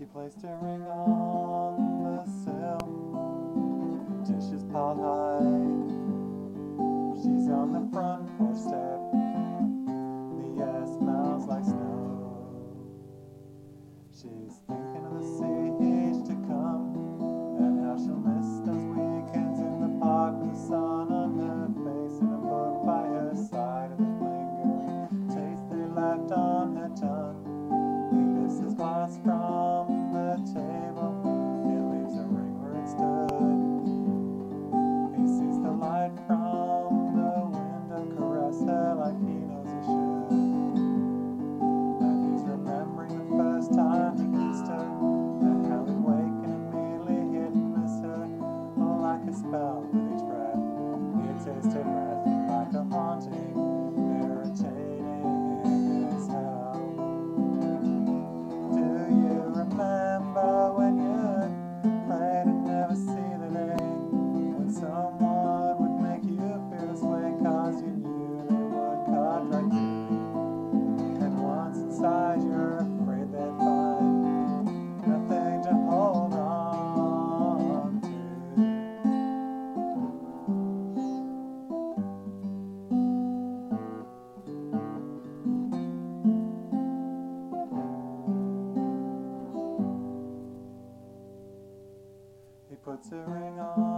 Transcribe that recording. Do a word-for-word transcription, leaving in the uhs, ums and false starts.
She placed a ring on the sill, dishes piled high. She's on the front porch step, the air smells like snow. She's thinking of the siege to come, and how she'll miss those weekends in the park with the sun on her face and a book by her side and the lingering taste they left on her tongue. He lifts his glass from the table, he leaves a ring where it stood. He sees the light from the window caress her like he knows he should. And he's remembering the first time he kissed her, and how he'd wake and immediately he'd miss her. Oh, like a spell with each breath, he'd taste her breath like a haunting, irritating as hell. Do you remember when you'd pray to never see the day when someone would make you feel this way, cause you knew they would cut right through you, and once inside you're afraid they'd find nothing to hold on to. He puts a ring on